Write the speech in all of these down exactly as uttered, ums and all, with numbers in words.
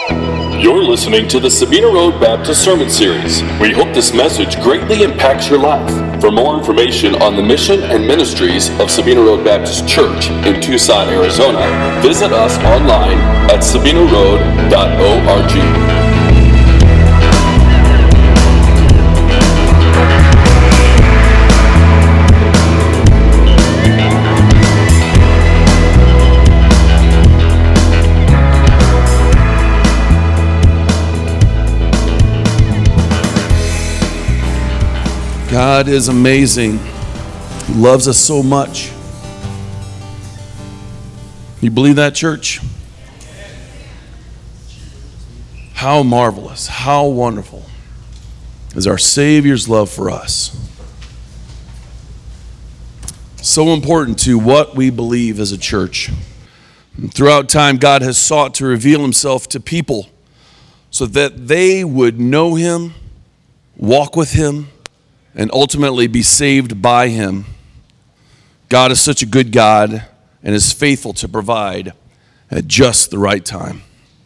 You're listening to the Sabina Road Baptist Sermon Series. We hope this message greatly impacts your life. For more information on the mission and ministries of Sabina Road Baptist Church in Tucson, Arizona, visit us online at sabina road dot org. God is amazing. He loves us so much. You believe that, church? How marvelous, how wonderful is our Savior's love for us. So important to what we believe as a church. And throughout time, God has sought to reveal himself to people so that they would know him, walk with him, and ultimately be saved by him. God is such a good God and is faithful to provide at just the right time.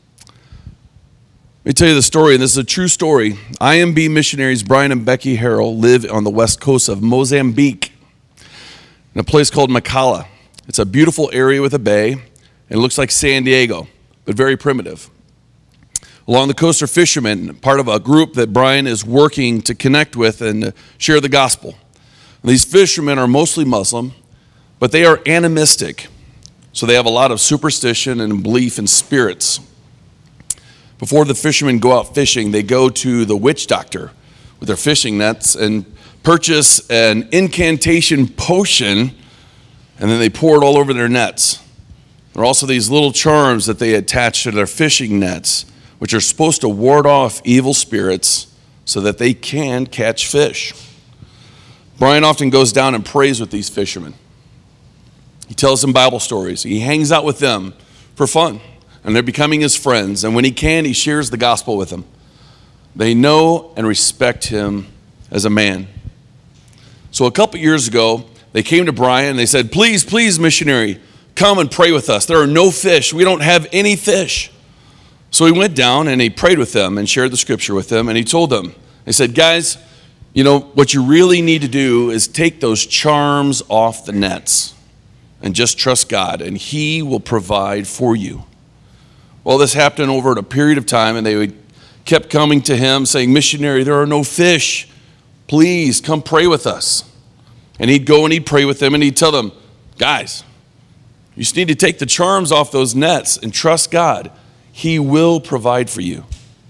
Let me tell you the story, and this is a true story. I M B missionaries Brian and Becky Harrell live on the west coast of Mozambique in a place called Macala. It's a beautiful area with a bay, and it looks like San Diego, but very primitive. Along the coast are fishermen, part of a group that Brian is working to connect with and share the gospel. And these fishermen are mostly Muslim, but they are animistic, so they have a lot of superstition and belief in spirits. Before the fishermen go out fishing, they go to the witch doctor with their fishing nets and purchase an incantation potion, and then they pour it all over their nets. There are also these little charms that they attach to their fishing nets, which are supposed to ward off evil spirits so that they can catch fish. Brian often goes down and prays with these fishermen. He tells them Bible stories. He hangs out with them for fun, and they're becoming his friends. And when he can, he shares the gospel with them. They know and respect him as a man. So a couple years ago, they came to Brian and they said, please, please, missionary, come and pray with us. There are no fish. We don't have any fish. So he went down and he prayed with them and shared the scripture with them, and he told them, he said, guys, you know, what you really need to do is take those charms off the nets and just trust God, and he will provide for you. Well, this happened over a period of time, and they would, kept coming to him saying, missionary, there are no fish. Please come pray with us. And he'd go and he'd pray with them, and he'd tell them, guys, you just need to take the charms off those nets and trust God. He will provide for you.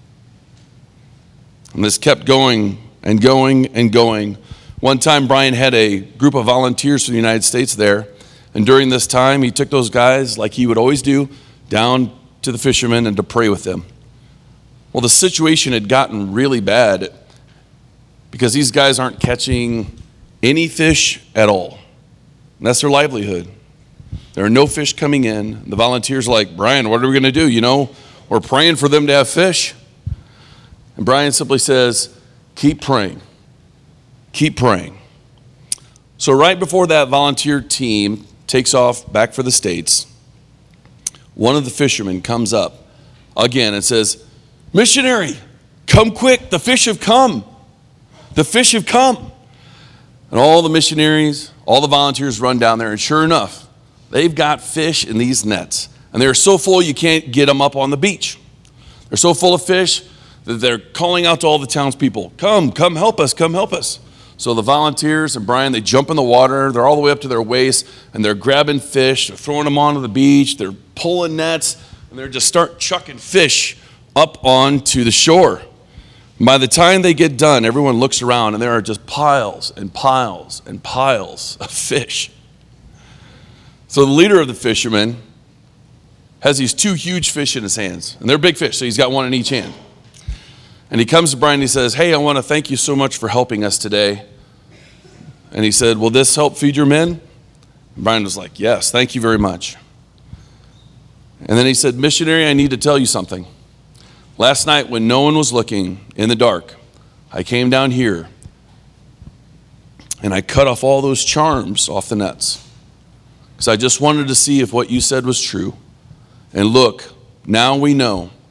And this kept going and going and going. One time, Brian had a group of volunteers from the United States there. And during this time, he took those guys, like he would always do, down to the fishermen and to pray with them. Well, the situation had gotten really bad because these guys aren't catching any fish at all. And that's their livelihood. There are no fish coming in. The volunteers are like, Brian, what are we going to do? You know, we're praying for them to have fish. And Brian simply says, keep praying. Keep praying. So right before that volunteer team takes off back for the States, one of the fishermen comes up again and says, missionary, come quick. The fish have come. The fish have come. And all the missionaries, all the volunteers run down there, and sure enough, they've got fish in these nets, and they're so full you can't get them up on the beach. They're so full of fish that they're calling out to all the townspeople, come, come help us, come help us. So the volunteers and Brian, they jump in the water. They're all the way up to their waist, and they're grabbing fish. They're throwing them onto the beach. They're pulling nets, and they're just start chucking fish up onto the shore. And by the time they get done, everyone looks around, and there are just piles and piles and piles of fish. So the leader of the fishermen has these two huge fish in his hands, and they're big fish, so he's got one in each hand. And he comes to Brian and he says, hey, I want to thank you so much for helping us today. And he said, will this help feed your men? And Brian was like, yes, thank you very much. And then he said, missionary, I need to tell you something. Last night when no one was looking in the dark, I came down here and I cut off all those charms off the nets because I just wanted to see if what you said was true. And look, now we know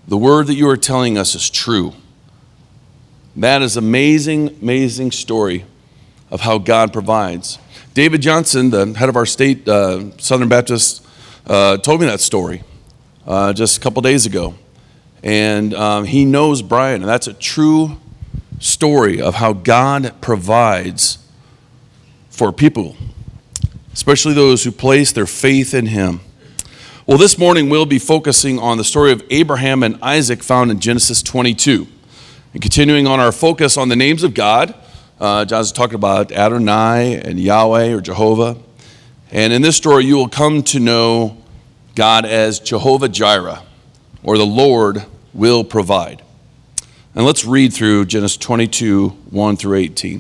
the word that you are telling us is true. That is amazing, amazing story of how God provides. David Johnson, the head of our state, uh, Southern Baptist, uh, told me that story uh, just a couple days ago. And um, he knows Brian, and that's a true story of how God provides for people, especially those who place their faith in him. Well, this morning we'll be focusing on the story of Abraham and Isaac found in Genesis twenty-two. And continuing on our focus on the names of God, uh, John's talking about Adonai and Yahweh or Jehovah. And in this story you will come to know God as Jehovah Jireh, or the Lord will provide. And let's read through Genesis twenty-two, one through eighteen.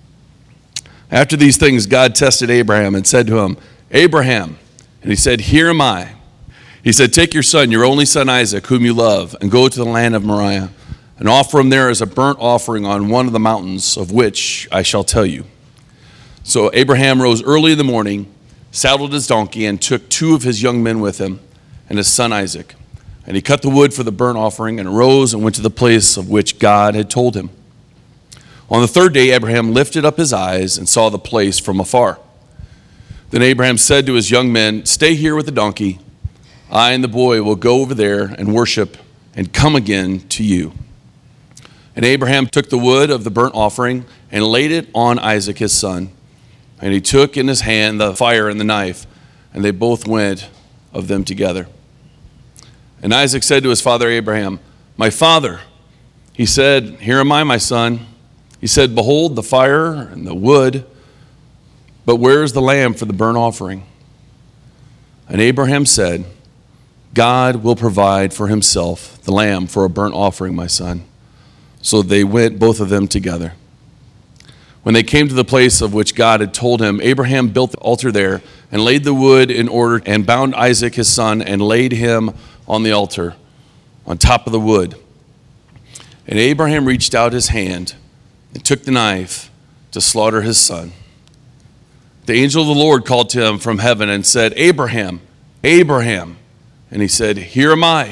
After these things, God tested Abraham and said to him, Abraham, and he said, here am I. He said, take your son, your only son Isaac, whom you love, and go to the land of Moriah, and offer him there as a burnt offering on one of the mountains of which I shall tell you. So Abraham rose early in the morning, saddled his donkey, and took two of his young men with him, and his son Isaac. And he cut the wood for the burnt offering, and arose and went to the place of which God had told him. On the third day, Abraham lifted up his eyes and saw the place from afar. Then Abraham said to his young men, stay here with the donkey. I and the boy will go over there and worship and come again to you. And Abraham took the wood of the burnt offering and laid it on Isaac his son. And he took in his hand the fire and the knife, and they both went of them together. And Isaac said to his father Abraham, my father. He said, here am I, my son. He said, behold the fire and the wood, but where is the lamb for the burnt offering? And Abraham said, God will provide for himself the lamb for a burnt offering, my son. So they went, both of them together. When they came to the place of which God had told him, Abraham built the altar there and laid the wood in order and bound Isaac his son and laid him on the altar on top of the wood. And Abraham reached out his hand and took the knife to slaughter his son. The angel of the Lord called to him from heaven and said, Abraham, Abraham. And he said, here am I.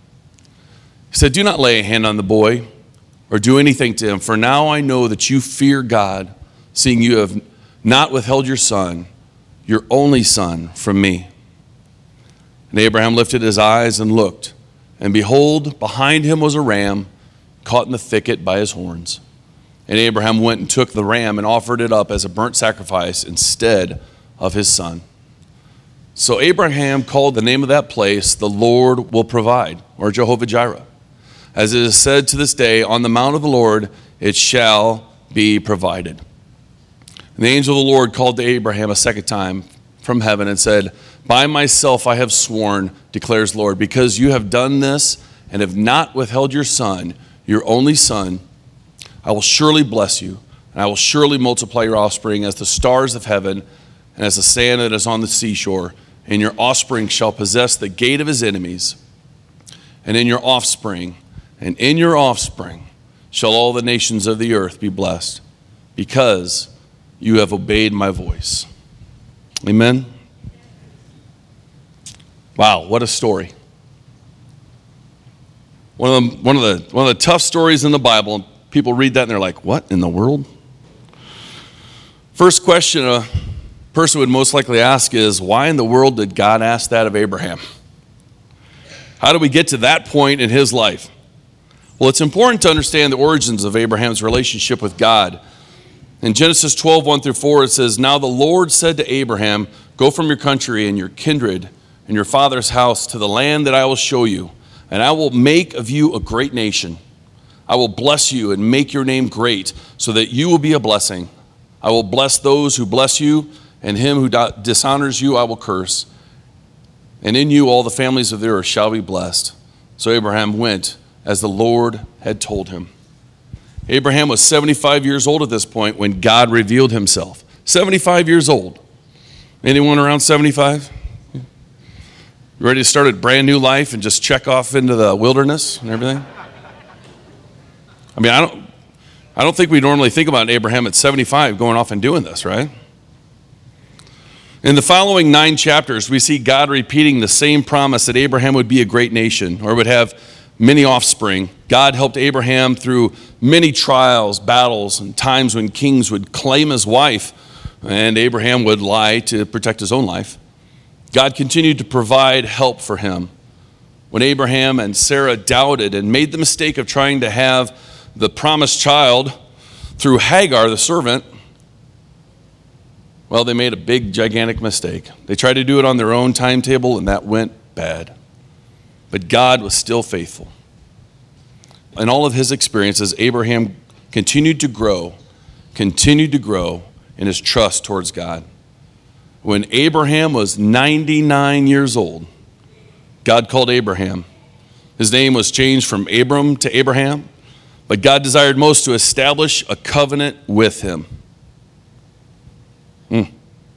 He said, do not lay a hand on the boy or do anything to him, for now I know that you fear God, seeing you have not withheld your son, your only son, from me. And Abraham lifted his eyes and looked, and behold, behind him was a ram caught in the thicket by his horns. And Abraham went and took the ram and offered it up as a burnt sacrifice instead of his son. So Abraham called the name of that place, the Lord will provide, or Jehovah Jireh. As it is said to this day, on the mount of the Lord it shall be provided. And the angel of the Lord called to Abraham a second time from heaven and said, by myself I have sworn, declares the Lord, because you have done this and have not withheld your son, your only son, I will surely bless you, and I will surely multiply your offspring as the stars of heaven and as the sand that is on the seashore. And your offspring shall possess the gate of his enemies. And in your offspring, and in your offspring, shall all the nations of the earth be blessed, because you have obeyed my voice. Amen. Wow, what a story. One of the, one of the, one of the tough stories in the Bible. People read that and they're like, what in the world? First question a person would most likely ask is, why in the world did God ask that of Abraham? How did we get to that point in his life? Well, it's important to understand the origins of Abraham's relationship with God. In Genesis twelve, one through four, it says, now the Lord said to Abraham, go from your country and your kindred and your father's house to the land that I will show you, and I will make of you a great nation. I will bless you and make your name great, so that you will be a blessing. I will bless those who bless you, and him who dishonors you I will curse. And in you all the families of the earth shall be blessed. So Abraham went as the Lord had told him. Abraham was seventy-five years old at this point when God revealed himself. seventy-five years old. Anyone around seventy-five? You ready to start a brand new life and just check off into the wilderness and everything? I mean, I don't, I don't think we normally think about Abraham at seventy-five going off and doing this, right? In the following nine chapters, we see God repeating the same promise that Abraham would be a great nation or would have many offspring. God helped Abraham through many trials, battles, and times when kings would claim his wife, and Abraham would lie to protect his own life. God continued to provide help for him. When Abraham and Sarah doubted and made the mistake of trying to have the promised child through Hagar, the servant, well, they made a big, gigantic mistake. They tried to do it on their own timetable, and that went bad. But God was still faithful. In all of his experiences, Abraham continued to grow, continued to grow in his trust towards God. When Abraham was ninety-nine years old, God called Abraham. His name was changed from Abram to Abraham, but God desired most to establish a covenant with him. Hmm.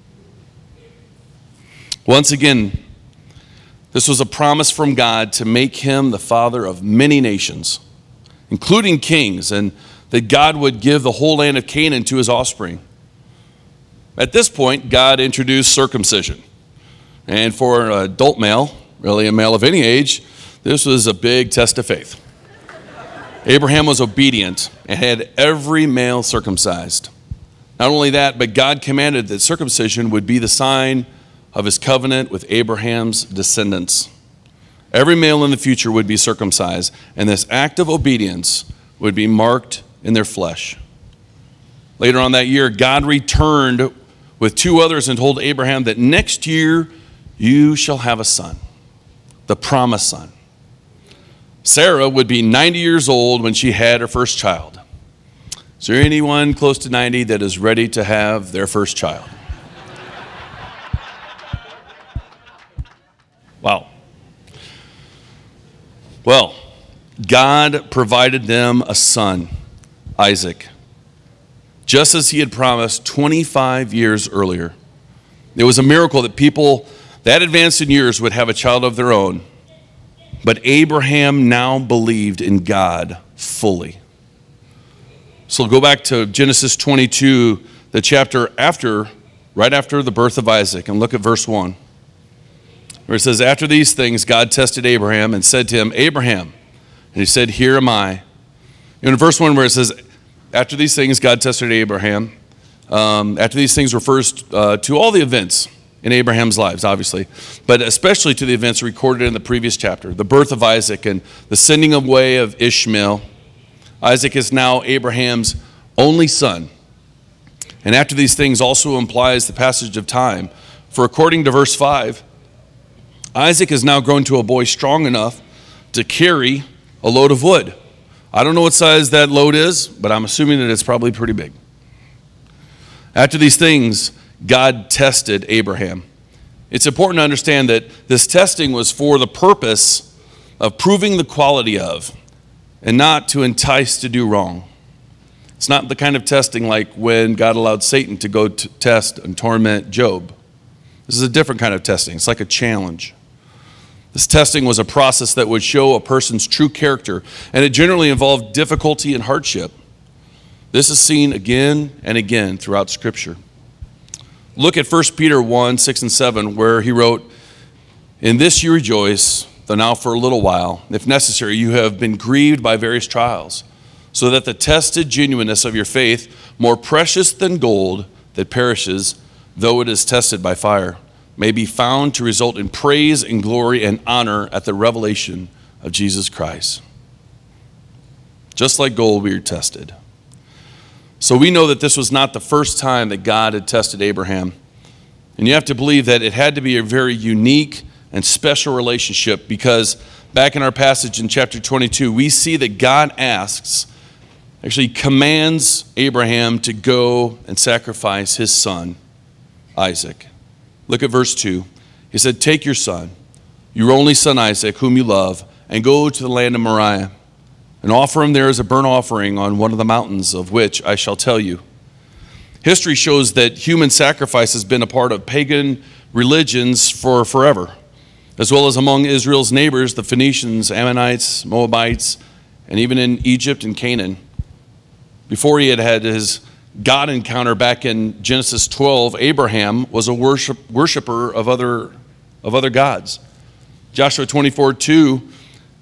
Once again, this was a promise from God to make him the father of many nations, including kings, and that God would give the whole land of Canaan to his offspring. At this point, God introduced circumcision. And for an adult male, really a male of any age, this was a big test of faith. Abraham was obedient and had every male circumcised. Not only that, but God commanded that circumcision would be the sign of his covenant with Abraham's descendants. Every male in the future would be circumcised, and this act of obedience would be marked in their flesh. Later on that year, God returned with two others and told Abraham that next year you shall have a son, the promised son. Sarah would be ninety years old when she had her first child. Is there anyone close to ninety that is ready to have their first child? Wow. Well, God provided them a son, Isaac, just as he had promised twenty-five years earlier. It was a miracle that people that advanced in years would have a child of their own. But Abraham now believed in God fully. So go back to Genesis twenty-two, the chapter after, right after the birth of Isaac, and look at verse one, where it says, after these things, God tested Abraham and said to him, Abraham. And he said, here am I. In verse one, where it says, after these things, God tested Abraham. Um, after these things refers uh, to all the events in Abraham's lives, obviously, but especially to the events recorded in the previous chapter, the birth of Isaac and the sending away of Ishmael. Isaac is now Abraham's only son. And after these things also implies the passage of time. For according to verse five, Isaac is now grown to a boy strong enough to carry a load of wood. I don't know what size that load is, but I'm assuming that it's probably pretty big. After these things, God tested Abraham. It's important to understand that this testing was for the purpose of proving the quality of, and not to entice to do wrong. It's not the kind of testing like when God allowed Satan to go to test and torment Job. This is a different kind of testing. It's like a challenge. This testing was a process that would show a person's true character, and it generally involved difficulty and hardship. This is seen again and again throughout Scripture. Look at First Peter one, six and seven, where he wrote, in this you rejoice, though now for a little while, if necessary, you have been grieved by various trials, so that the tested genuineness of your faith, more precious than gold that perishes, though it is tested by fire, may be found to result in praise and glory and honor at the revelation of Jesus Christ. Just like gold, we are tested. So we know that this was not the first time that God had tested Abraham. And you have to believe that it had to be a very unique and special relationship, because back in our passage in chapter twenty-two, we see that God asks, actually commands Abraham to go and sacrifice his son, Isaac. Look at verse two. He said, take your son, your only son Isaac, whom you love, and go to the land of Moriah, and offer him there as a burnt offering on one of the mountains of which I shall tell you. History shows that human sacrifice has been a part of pagan religions for forever, as well as among Israel's neighbors, the Phoenicians, Ammonites, Moabites, and even in Egypt and Canaan. Before he had had his God encounter back in Genesis twelve, Abraham was a worship, worshiper of other, of other gods. Joshua twenty-four two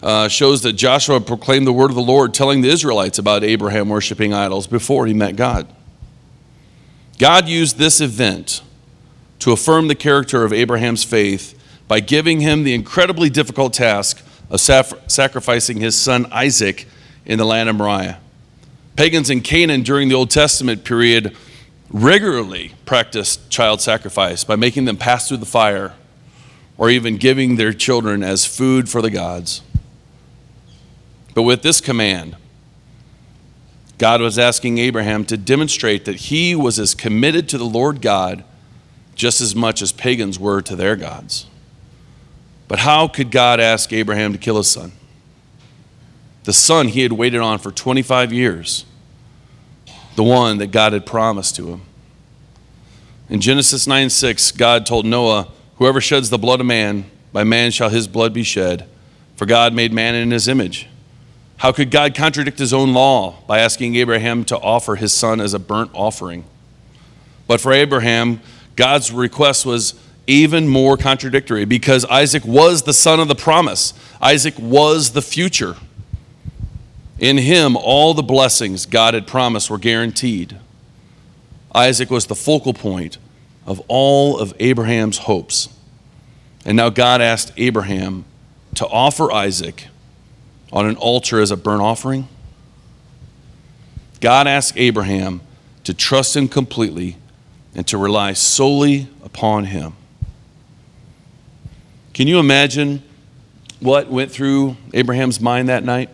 uh, shows that Joshua proclaimed the word of the Lord, telling the Israelites about Abraham worshiping idols before he met God. God used this event to affirm the character of Abraham's faith by giving him the incredibly difficult task of sacrificing his son Isaac in the land of Moriah. Pagans in Canaan during the Old Testament period regularly practiced child sacrifice by making them pass through the fire or even giving their children as food for the gods. But with this command, God was asking Abraham to demonstrate that he was as committed to the Lord God just as much as pagans were to their gods. But how could God ask Abraham to kill his son? The son he had waited on for twenty-five years, the one that God had promised to him. In Genesis nine six, God told Noah, "Whoever sheds the blood of man, by man shall his blood be shed, for God made man in his image." How could God contradict his own law by asking Abraham to offer his son as a burnt offering? But for Abraham, God's request was even more contradictory because Isaac was the son of the promise. Isaac was the future. In him, all the blessings God had promised were guaranteed. Isaac was the focal point of all of Abraham's hopes. And now God asked Abraham to offer Isaac on an altar as a burnt offering. God asked Abraham to trust him completely and to rely solely upon him. Can you imagine what went through Abraham's mind that night?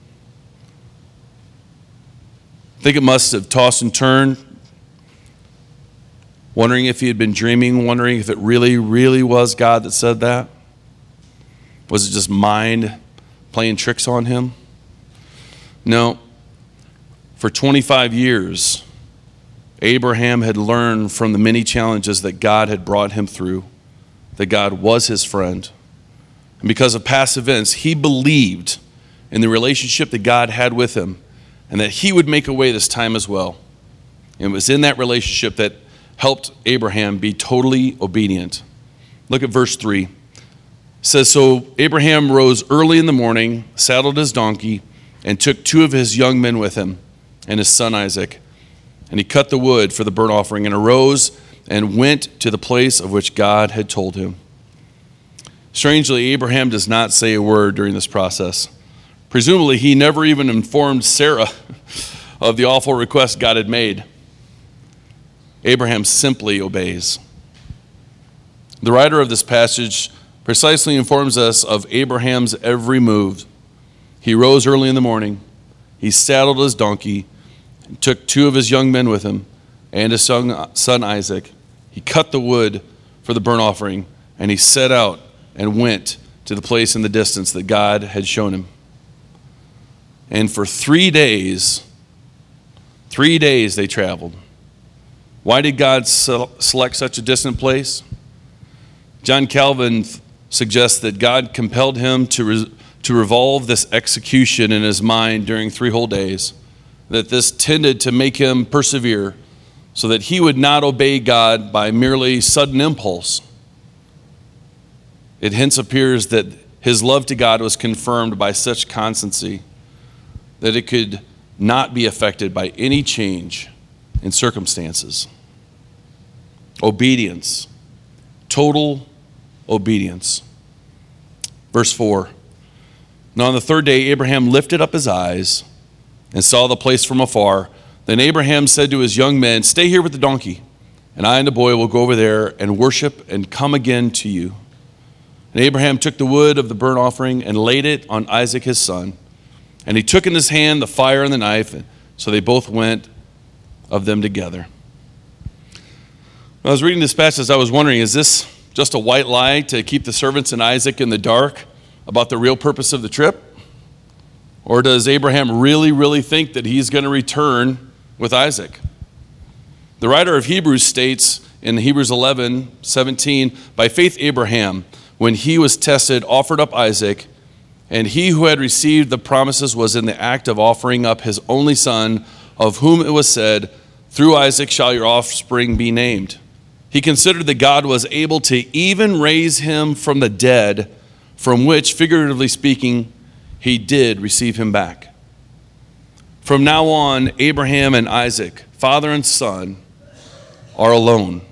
I think it must have tossed and turned, wondering if he had been dreaming, wondering if it really, really was God that said that. Was it just mind playing tricks on him? No. For twenty-five years, Abraham had learned from the many challenges that God had brought him through, that God was his friend. And because of past events, he believed in the relationship that God had with him and that he would make a way this time as well. And it was in that relationship that helped Abraham be totally obedient. Look at verse three. It says, "So Abraham rose early in the morning, saddled his donkey, and took two of his young men with him and his son Isaac. And he cut the wood for the burnt offering and arose and went to the place of which God had told him." Strangely, Abraham does not say a word during this process. Presumably, he never even informed Sarah of the awful request God had made. Abraham simply obeys. The writer of this passage precisely informs us of Abraham's every move. He rose early in the morning, he saddled his donkey, and took two of his young men with him and his son Isaac. He cut the wood for the burnt offering, and he set out and went to the place in the distance that God had shown him. And for three days, three days they traveled. Why did God select such a distant place? John Calvin suggests that God compelled him to, re- to revolve this execution in his mind during three whole days, that this tended to make him persevere so that he would not obey God by merely sudden impulse. It hence appears that his love to God was confirmed by such constancy that it could not be affected by any change in circumstances. Obedience, total obedience. Verse four. "Now on the third day Abraham lifted up his eyes and saw the place from afar. Then Abraham said to his young men, 'Stay here with the donkey, and I and the boy will go over there and worship and come again to you.' And Abraham took the wood of the burnt offering and laid it on Isaac his son. And he took in his hand the fire and the knife, and so they both went of them together." When I was reading this passage, I was wondering, is this just a white lie to keep the servants and Isaac in the dark about the real purpose of the trip? Or does Abraham really, really think that he's going to return with Isaac? The writer of Hebrews states in Hebrews eleven seventeen, "By faith Abraham, when he was tested, offered up Isaac, and he who had received the promises was in the act of offering up his only son, of whom it was said, 'Through Isaac shall your offspring be named.' He considered that God was able to even raise him from the dead, from which, figuratively speaking, he did receive him back. From now on, Abraham and Isaac, father and son, are alone.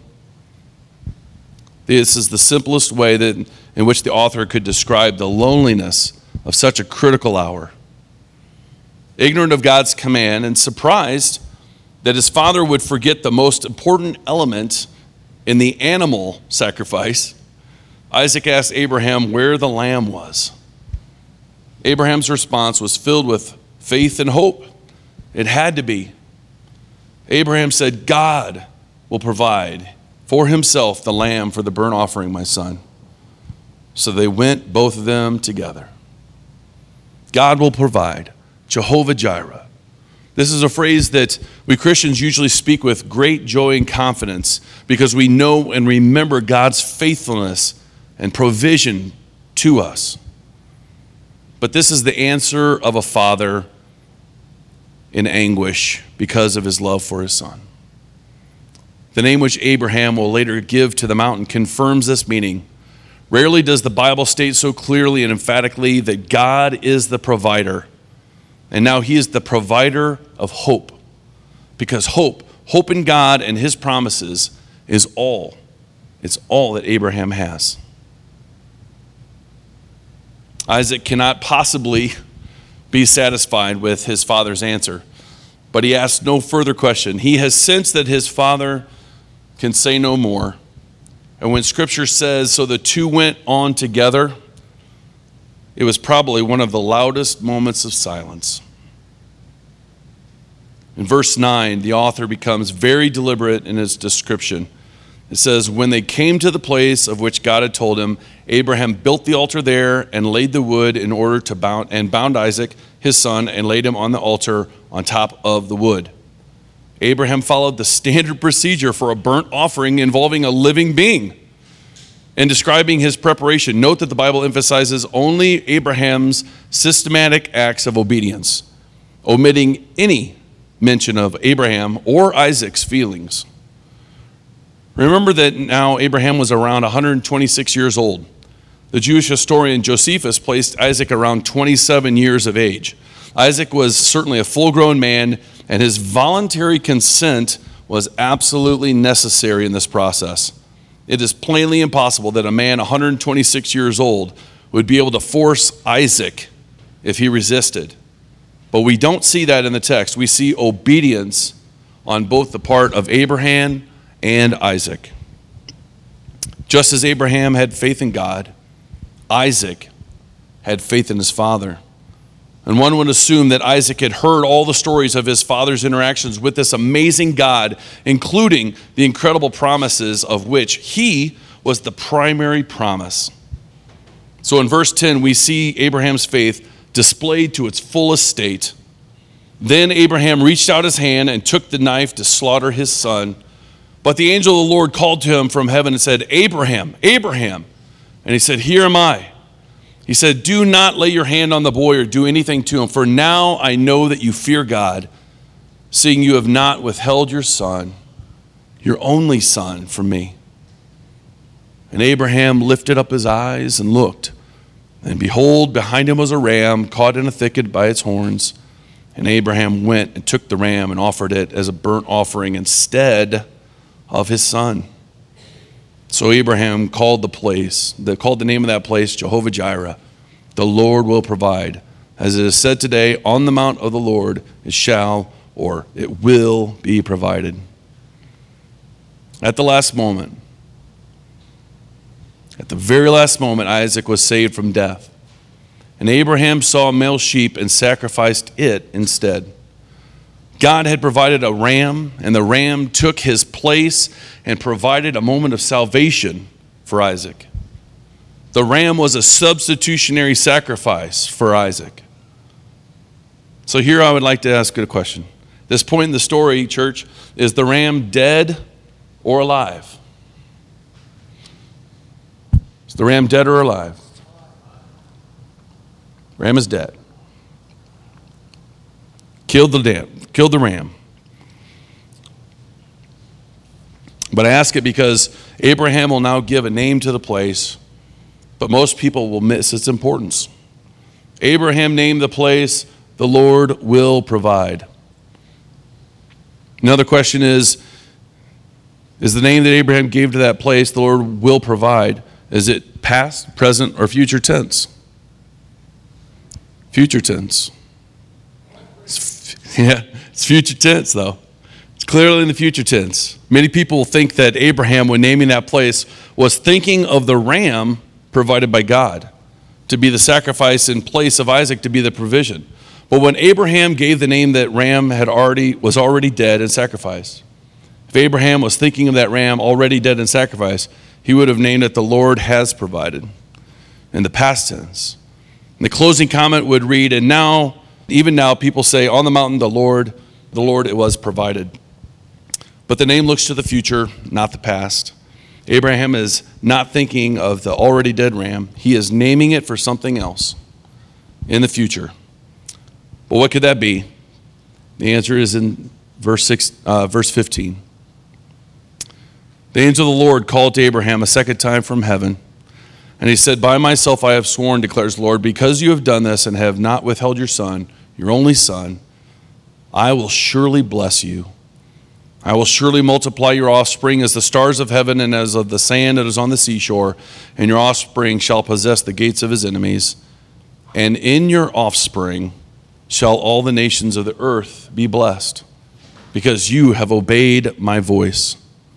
This is the simplest way that, in which the author could describe the loneliness of such a critical hour. Ignorant of God's command and surprised that his father would forget the most important element in the animal sacrifice, Isaac asked Abraham where the lamb was. Abraham's response was filled with faith and hope. It had to be. Abraham said, God will provide for himself the lamb for the burnt offering, my son. So they went, both of them, together. God will provide. Jehovah Jireh. This is a phrase that we Christians usually speak with great joy and confidence because we know and remember God's faithfulness and provision to us. But this is the answer of a father in anguish because of his love for his son. The name which Abraham will later give to the mountain confirms this meaning. Rarely does the Bible state so clearly and emphatically that God is the provider. And now he is the provider of hope. Because hope, hope in God and his promises is all. It's all that Abraham has. Isaac cannot possibly be satisfied with his father's answer, but he asks no further question. He has sensed that his father can say no more. And when Scripture says, so the two went on together, it was probably one of the loudest moments of silence. In verse nine, the author becomes very deliberate in his description. It says, when they came to the place of which God had told him, Abraham built the altar there and laid the wood in order to bound, and bound Isaac, his son, and laid him on the altar on top of the wood. Abraham followed the standard procedure for a burnt offering involving a living being. In describing his preparation, note that the Bible emphasizes only Abraham's systematic acts of obedience, omitting any mention of Abraham or Isaac's feelings. Remember that now Abraham was around one hundred twenty-six years old. The Jewish historian Josephus placed Isaac around twenty-seven years of age. Isaac was certainly a full-grown man, and his voluntary consent was absolutely necessary in this process. It is plainly impossible that a man one hundred twenty-six years old would be able to force Isaac if he resisted. But we don't see that in the text. We see obedience on both the part of Abraham and Isaac. Just as Abraham had faith in God, Isaac had faith in his father. And one would assume that Isaac had heard all the stories of his father's interactions with this amazing God, including the incredible promises of which he was the primary promise. So in verse ten, we see Abraham's faith displayed to its fullest state. Then Abraham reached out his hand and took the knife to slaughter his son. But the angel of the Lord called to him from heaven and said, Abraham, Abraham. And he said, here am I. He said, do not lay your hand on the boy or do anything to him, for now I know that you fear God, seeing you have not withheld your son, your only son, from me. And Abraham lifted up his eyes and looked, and behold, behind him was a ram caught in a thicket by its horns. And Abraham went and took the ram and offered it as a burnt offering instead of his son. So Abraham called the place, they called the name of that place Jehovah Jireh. The Lord will provide. As it is said today, on the mount of the Lord it shall, or it will be provided. At the last moment, at the very last moment, Isaac was saved from death. And Abraham saw a male sheep and sacrificed it instead. God had provided a ram, and the ram took his place and provided a moment of salvation for Isaac. The ram was a substitutionary sacrifice for Isaac. So here I would like to ask a question. This point in the story, church, is the ram dead or alive? Is the ram dead or alive? Ram is dead. Killed the dam, killed the ram. But I ask it because Abraham will now give a name to the place, but most people will miss its importance. Abraham named the place, "The Lord will provide." Another question is, is the name that Abraham gave to that place, "The Lord will provide," is it past, present, or future tense? Future tense. It's, yeah, it's future tense though. It's clearly in the future tense. Many people think that Abraham, when naming that place, was thinking of the ram provided by God to be the sacrifice in place of Isaac to be the provision. But when Abraham gave the name, that ram had already was already dead and sacrificed. If Abraham was thinking of that ram already dead and sacrificed, he would have named it "The Lord has provided," in the past tense. And the closing comment would read, "And now, even now, people say, on the mountain, the Lord, the Lord, it was provided." But the name looks to the future, not the past. Abraham is not thinking of the already dead ram. He is naming it for something else in the future. But what could that be? The answer is in verse six, uh, verse fifteen. The angel of the Lord called to Abraham a second time from heaven, and he said, "By myself I have sworn, declares the Lord, because you have done this and have not withheld your son, your only son, I will surely bless you. I will surely multiply your offspring as the stars of heaven and as of the sand that is on the seashore, and your offspring shall possess the gates of his enemies. And in your offspring shall all the nations of the earth be blessed, because you have obeyed my voice."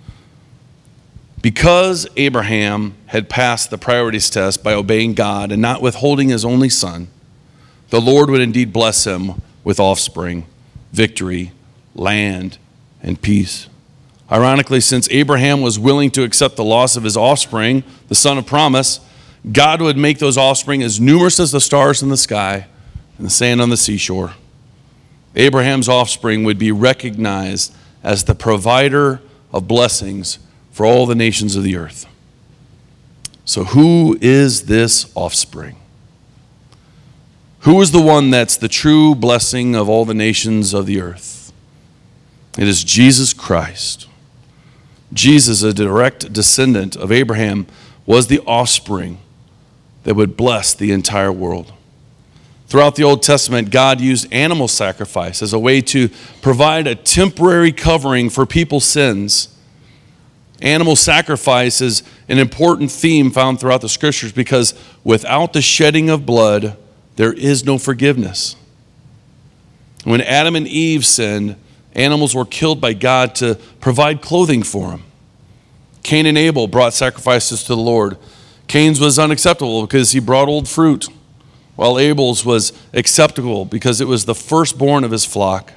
Because Abraham had passed the priorities test by obeying God and not withholding his only son, the Lord would indeed bless him with offspring, victory, land, and peace. Ironically, since Abraham was willing to accept the loss of his offspring, the son of promise, God would make those offspring as numerous as the stars in the sky and the sand on the seashore. Abraham's offspring would be recognized as the provider of blessings for all the nations of the earth. So who is this offspring? Who is the one that's the true blessing of all the nations of the earth? It is Jesus Christ. Jesus, a direct descendant of Abraham, was the offspring that would bless the entire world. Throughout the Old Testament, God used animal sacrifice as a way to provide a temporary covering for people's sins. Animal sacrifice is an important theme found throughout the scriptures because without the shedding of blood, there is no forgiveness. When Adam and Eve sinned, animals were killed by God to provide clothing for them. Cain and Abel brought sacrifices to the Lord. Cain's was unacceptable because he brought old fruit, while Abel's was acceptable because it was the firstborn of his flock.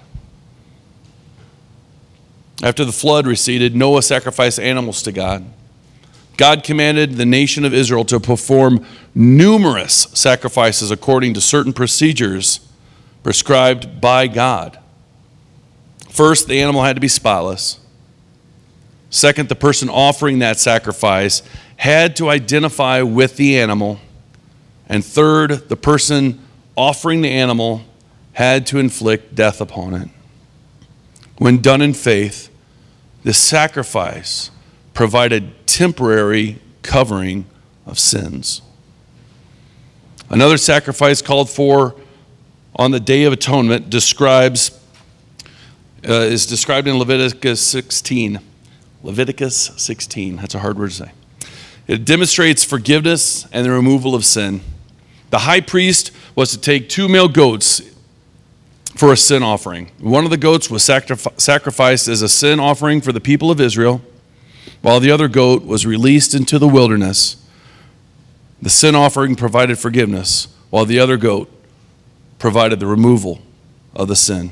After the flood receded, Noah sacrificed animals to God. God commanded the nation of Israel to perform numerous sacrifices according to certain procedures prescribed by God. First, the animal had to be spotless. Second, the person offering that sacrifice had to identify with the animal. And third, the person offering the animal had to inflict death upon it. When done in faith, the sacrifice provided temporary covering of sins. Another sacrifice called for on the Day of Atonement describes uh, is described in Leviticus sixteen. Leviticus sixteen, that's a hard word to say. It demonstrates forgiveness and the removal of sin. The high priest was to take two male goats for a sin offering. One of the goats was sacrif- sacrificed as a sin offering for the people of Israel, while the other goat was released into the wilderness. The sin offering provided forgiveness, while the other goat provided the removal of the sin.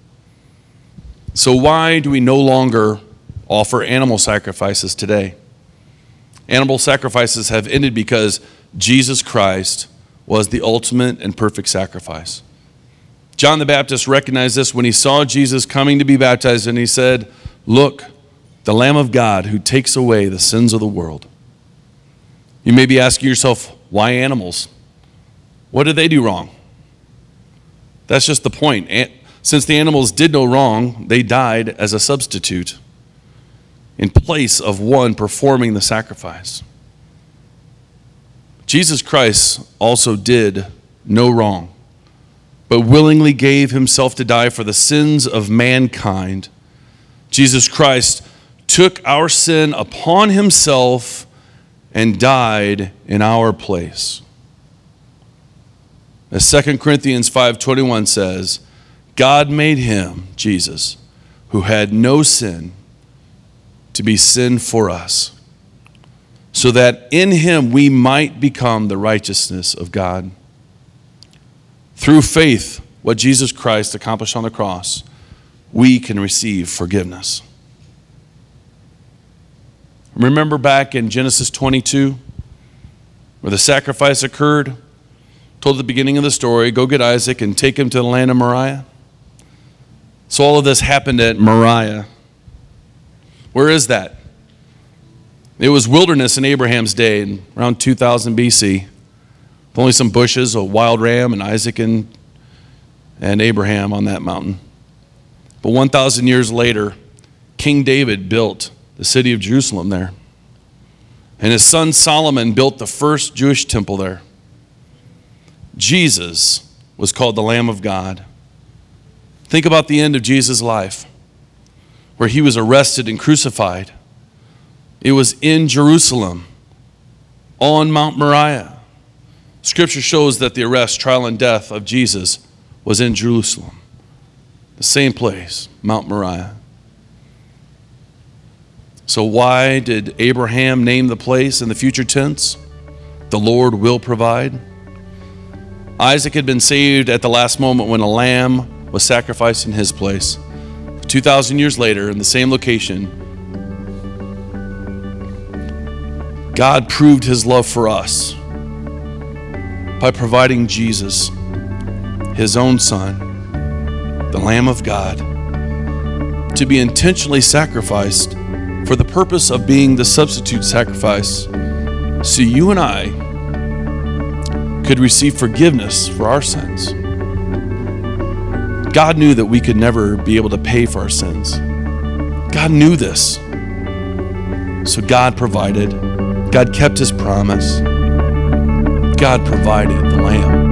So why do we no longer offer animal sacrifices today? Animal sacrifices have ended because Jesus Christ was the ultimate and perfect sacrifice. John the Baptist recognized this when he saw Jesus coming to be baptized, and he said, "Look, the Lamb of God who takes away the sins of the world." You may be asking yourself, why animals? What did they do wrong? That's just the point. Since the animals did no wrong, they died as a substitute in place of one performing the sacrifice. Jesus Christ also did no wrong, but willingly gave himself to die for the sins of mankind. Jesus Christ took our sin upon himself and died in our place. As Second Corinthians five twenty-one says, God made him, Jesus, who had no sin, to be sin for us, so that in him we might become the righteousness of God. Through faith, what Jesus Christ accomplished on the cross, we can receive forgiveness. Remember back in Genesis twenty-two, where the sacrifice occurred? Told at the beginning of the story, go get Isaac and take him to the land of Moriah. So all of this happened at Moriah. Where is that? It was wilderness in Abraham's day, in around two thousand B C. With only some bushes, a wild ram, and Isaac and, and Abraham on that mountain. But one thousand years later, King David built the city of Jerusalem there. And his son Solomon built the first Jewish temple there. Jesus was called the Lamb of God. Think about the end of Jesus' life, where he was arrested and crucified. It was in Jerusalem, on Mount Moriah. Scripture shows that the arrest, trial, and death of Jesus was in Jerusalem, the same place, Mount Moriah. So why did Abraham name the place in the future tense? The Lord will provide. Isaac had been saved at the last moment when a lamb was sacrificed in his place. two thousand years later, in the same location, God proved his love for us by providing Jesus, his own son, the Lamb of God, to be intentionally sacrificed for the purpose of being the substitute sacrifice, so you and I could receive forgiveness for our sins. God knew that we could never be able to pay for our sins. God knew this. So God provided. God kept his promise. God provided the Lamb.